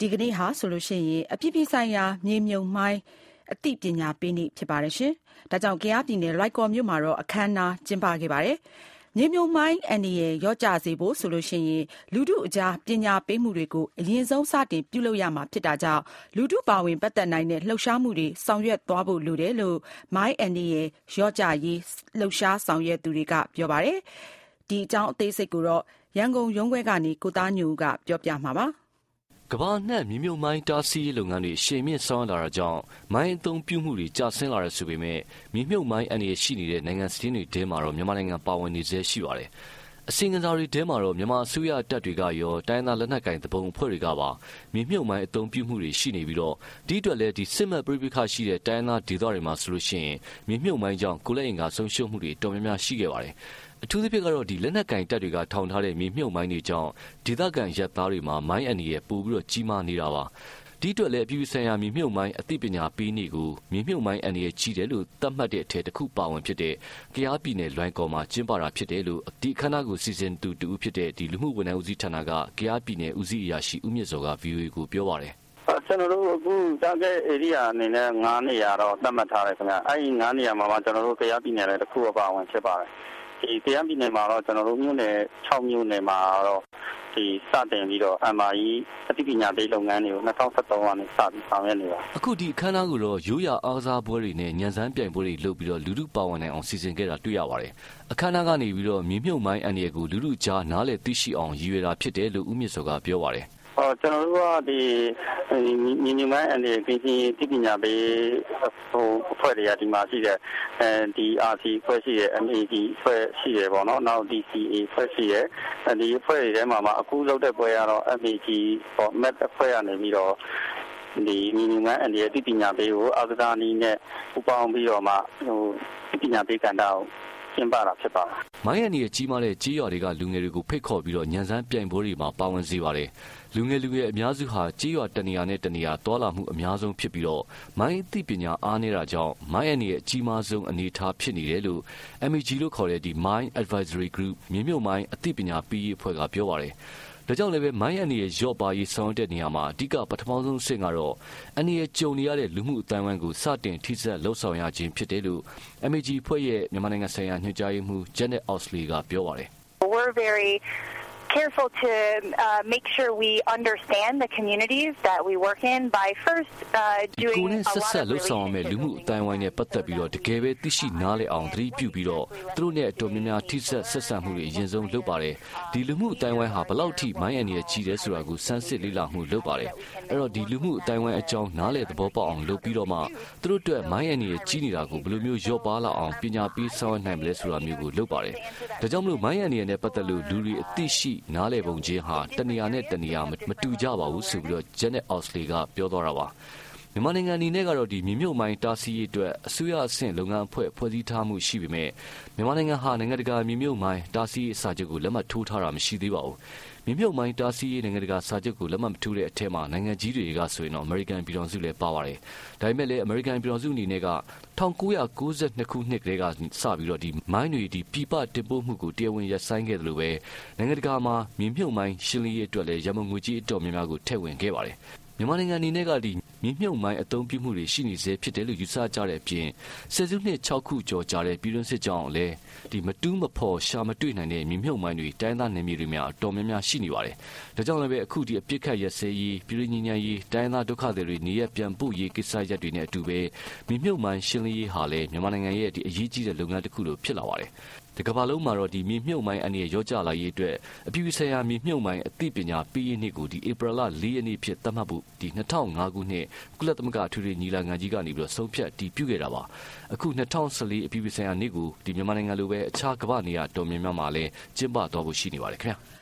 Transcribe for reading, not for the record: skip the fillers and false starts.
ဒီကနေ့ဟာဆိုလို့ရှိရင်အပြည်ပြည်ဆိုင်ရာမြေမြုပ်မိုင်းအသိပညာပေးနေ့ဖြစ်ပါတယ်ရှင်။ဒါကြောင့်ကယားပြည်နယ်လွိုက်ကော်မြို့မှာတော့အခမ်းအနားကျင်းပခဲ့ပါတယ်။မြေမြုပ်မိုင်းအန္တရာယ်ရော့ကျစေဖို့ဆိုလို့ရှိရင်လူထုအကြားပညာပေးမှုတွေကိုအရင်ဆုံးစတင်ပြုလုပ်ရမှာဖြစ်တာကြောင့်လူထုပါဝင်ပတ်သက်နိုင်တဲ့လှုပ်ရှားမှုတွေဆောင်ရွက်သွားဖို့လိုတယ်လို့မိုင်းအန္တရာယ်ရော့ကျရေးလှုပ်ရှားဆောင်ရွက်သူတွေကပြောပါတယ်။ဒီအကြောင်းအသေးစိတ်ကိုတော့ရန်ကုန်ရုံးခွဲကနေကိုသားညူကပြောပြမှာပါ။ကမ္ဘာနှံ့မြေမြုပ်မိုင်းတားဆီးရေးလုပ်ငန်းတွေရှေ့မြင့်ဆောင်လာတာကြောင့်မိုင်းအသုံးပြုမှုတွေကျဆင်းလာတဲ့ဆိုပေမဲ့မြေမြုပ်မိုင်းအန္တရာယ်ရှိနေတဲ့နိုင်ငံစည်းတွေထဲမှာတော့မြန်မာနိုင်ငံပါဝင်နေစေရှိပါတယ်။အစီအငံစာတွေထဲမှာတော့မြန်မာအစိုးရတပ်တွေကရောတိုင်းသားလက်နက်ကိုင်တပုံအဖွဲ့တွေကပါမြေမြုပ်မိုင်းအသုံးပြုမှုတွေရှိနေပြီးတော့ဒီအတွက်လည်းဒီစစ်မှတ်ပြိပခါရှိတဲ့တိုင်းသားဒေသတွေမှာဆိုလို့ရှိရင်မြေမြုပ်မိုင်းကြောင့်ကိုလက်အင်ကဆုံးရှုံးမှုတွေတော်များများရှိခဲ့ပါတယ်။အထူးသဖြင့်ကတော့ဒီလက်နက်ကင်တပ်တွေကထောင်ထားတဲ့မြေမြုပ်မိုင်းတွေကြောင့်ဒေသခံရပ်သားတွေမှာမိုင်းအန္တရာယ်ပိုပြီးတော့ကြီးမားနေတာပါဒီအတွက်လည်းအပြည်ပြည်ဆိုင်ရာမြေမြုပ်မိုင်းအသိပညာပေးနေကိုမြေမြုပ်မိုင်းအန္တရာယ်ကြီးတယ်လို့သတ်မှတ်တဲ့အထက်တစ်ခုပါဝင်ဖြစ်တဲ့ကယားပြည်နယ်လွိုင်ကော်မှာကျင်းပတာဖြစ်တယ်လို့ဒီအခမ်းအနားကိုစီစဉ်သူတူဖြစ်တဲ့ဒီလူမှုဝန်ထမ်းဦးစီးဌာနကကယားပြည်နယ်ဦးစီးအရာရှိဦးမြင့်စောက VOA ကိုပြောပါတယ်ကျွန်တော်တို့အခုတာဂက်ဧရိယာအနေနဲ့9နေရာတော့သတ်မှတ်ထားတယ်ခင်ဗျအဲဒီ9နေရာမှာကျွန်တော်တို့ကယားပြည်နယ်လည်းတစ်ခုပါဝင်ဖြစ်ပါတယ်ဒီကယားပြည်နယ်မှာတော့ကျွန်တော်တို့မြို့နယ်6မြို့နယ်မှာတော့ဒီစတင်ပြီးတော့ MRE အသိပညာပေးလုပ်ငန်းတွေကို2013ကနေစပြီးဆောင်ရွက်နေပါအခုဒီအခမ်းအနားကိုတော့ရိုးရာအားကစားပွဲတွေနဲ့ညံစမ်းပြိုင်ပွဲတွေလုပ်ပြီးတော့လူထုပါဝင်နိုင်အောင်စီစဉ်ခဲ့တာတွေ့ရပါတယ်အခမ်းအနားကနေပြီးတော့မြေမြုပ်မိုင်းအန္တရာယ်ကိုလူထုကြားနားလည်သိရှိအောင်ရည်ရွယ်တာဖြစ်တယ်လို့ဦးမြင့်စောကပြောပါတယ်ကျွန်တော်တို့ကဒီညီညီမိုင်းအနေနဲ့ဒီပညာပေးအဖွဲ့တွေကဒီမှာရှိတယ်ဒီ RC ဖွဲ့ရှိတယ် MAD ဖွဲ့ရှိတယ်ပေါ့နော်နောက် DCA ဖွဲ့ရှိတယ်ဒီအဖွဲ့တွေထဲမှာအခုလုပ်တဲ့ပွဲကတော့ MAD ပေါ့ MET အဖွဲ့ကနေပြီးတော့ဒီညီညီမိုင်းအနေနဲ့ဒီပညာပေးကိုအာကစားနည်းနဲ့ပူးပေါင်းပြီးတော့မှဒီပညာပေးကဏ္ဍကိုကျင်းပတာဖြစ်ပါတယ်။မိုင်းအန္တရာယ်ကြီးမားတဲ့ကြေးရွာတွေကလူငယ်တွေကိုဖိတ်ခေါ်ပြီးတော့ညံစမ်းပြိုင်ပွဲတွေမှာပါဝင်စေပါတယ်။လူငယ်အများစုဟာကြေးရွာတနေရာနဲ့တနေရာတွာလာမှုအများဆုံးဖြစ်ပြီးတော့မိုင်းအသိပညာအားနေတာကြောင့်မိုင်းအန္တရာယ်အကြီးမားဆုံးအနေအထားဖြစ်နေတယ်လို့ MEG လို့ခေါ်တဲ့ဒီ Mine Advisory Group မြေမြုပ်မိုင်းအသိပညာပေးရေးအဖွဲ့ကပြောပါတယ်။ဒါကြောင့်လည်းမိုင်းအန္တရာယ်ရော့ပါရေးဆောင်တဲ့နေရာမှာအဓိကပထမဆုံးအဆင့်ကတော့အန္တရာယ်ကြုံနေရတဲ့လူမှုအတိုင်းအဝိုင်းကိုစတင်ထိစပ်လှုပ်ဆောင်ရခြင်းဖြစ်တယ်လို့ MEG ဖွဲ့ရဲ့မြန်မာနိုင်ငံဆိုင်ရာညွှန်ကြားရေးမှူး Janet Oxley ကပြောပါတယ်။ We're very careful to make sure we understand the communities that we work in by first doing a lot of လှုပ်ဆောင်မဲ့လူမှုအတိုင်းအဝိုင်းနဲ့ပတ်သက်ပြီးတော့တကယ်ပဲသိရှိနားလည်အောင်သတိပြုပြီးတော့သူတို့နဲ့အတော်များများထိစပ်ဆက်ဆံမှုတွေအရင်ဆုံးလုပ်ပါတယ်ဒီလူမှုအတိုင်းအဝိုင်းဟာဘလောက်ထိမိုင်းအန္တရာယ်ကြီးတယ်ဆိုတာကိုစမ်းစစ်လေ့လာမှုလုပ်ပါတယ်အဲ့တော့ဒီလူမှုအတိုင်းအဝိုင်းအကြောင်းနားလည်သဘောပေါက်အောင်လုပ်ပြီးတော့မှသူတို့အတွက်မိုင်းအန္တရာယ်ကြီးနေတာကိုဘယ်လိုမျိုးရော့ပါလာအောင်ပညာပေးဆောင်ရွက်နိုင်မလဲဆိုတာမျိုးကိုလုပ်ပါတယ်ဒါကြောင့်မလို့မိုင်းအန္တရာယ်နဲ့ပတ်သက်လို့လူတွေအသိရှိနားလည်ပုံချင်းဟာတနေရာနဲ့တနေရာမတူကြပါဘူးဆိုပြီးတော့ Janet Oxley ကပြောသွားတာပါမြန်မာနိုင်ငံအနေနဲ့ကတော့ဒီမြေမြုပ်မိုင်းတားဆီးရေးအတွက်အစိုးရအဆင့်လုပ်ငန်းအဖွဲ့ဖွဲ့စည်းထားမှုရှိပေမဲ့မြန်မာနိုင်ငံဟာနိုင်ငံတကာမြေမြုပ်မိုင်းတားဆီးရေးစာချုပ်ကိုလက်မှတ်ထိုးထားတာမရှိသေးပါဘူးမြေမြုပ်မိုင်းတားဆီးရေးနိုင်ငံတကာစာချုပ်ကိုလက်မှတ်မထိုးတဲ့အထက်မှာနိုင်ငံကြီးတွေကဆိုရင်တော့ American ပြည်ထောင်စုလည်းပါပါတယ်ဒါပေမဲ့လည်း American ပြည်ထောင်စုအနေနဲ့က1992ခုနှစ်ကတည်းကစပြီးတော့ဒီမိုင်းတွေဒီပြပတင်ပို့မှုကိုတရားဝင်ရပ်ဆိုင်းခဲ့တယ်လို့ပဲနိုင်ငံတကာမှာမြေမြုပ်မိုင်းရှင်းလင်းရေးအတွက်လည်းရမငွေကြီးအတော်များများကိုထည့်ဝင်ခဲ့ပါတယ်မြန်မာနိုင်ငံအနေနဲ့ကဒီမြေမြုပ်မိုင်းအသုံးပြုမှုတွေရှိနေစေဖြစ်တယ်လို့ယူဆကြတဲ့အပြင်ဆယ်စုနှစ်6ခုကျော်ကြာတဲ့ပြည်တွင်းစစ်ကြောင့်လည်းဒီမတူးမဖော်ရှာမတွေ့နိုင်တဲ့မြေမြုပ်မိုင်းတွေတိုင်းသားနယ်မြေတွေများအတော်များများရှိနေပါတယ်။ဒါကြောင့်လည်းပဲအခုဒီအပြစ်ခတ်ရစဲရေးပြည်တွင်းညီညာရေးတိုင်းသားဒုက္ခသည်တွေနေရပြန်ပို့ရေးကိစ္စရပ်တွေနဲ့အတူပဲမြေမြုပ်မိုင်းရှင်းလင်းရေးဟာလည်းမြန်မာနိုင်ငံရဲ့ဒီအရေးကြီးတဲ့လုပ်ငန်းတစ်ခုလိုဖြစ်လာပါတယ်။ဒီကမ္ဘာလုံးမှာတော့ဒီမြေမြုပ်မိုင်းအန္တရာယ်ရောကျလာရေးအတွက်အပြည်ပြည်ဆိုင်ရာမြေမြုပ်မိုင်းအသိပညာပေးရေးနေ့ကိုဒီဧပြီလ4ရက်နေ့ဖြစ်သတ်မှတ်ဖို့ဒီ2005ခုနှစ်ကုလသမဂ္ဂထွေထွေညီလာခံကြီးကနေပြီးတော့ဆုံးဖြတ်တည်ပြုခဲ့တာပါအခု2014အပြည်ပြည်ဆိုင်ရာနေ့ကိုဒီမြန်မာနိုင်ငံလိုပဲအခြားကမ္ဘာနေရာတော်များများမှာလည်းကျင်းပသွားဖို့ရှိနေပါတယ်ခင်ဗျာ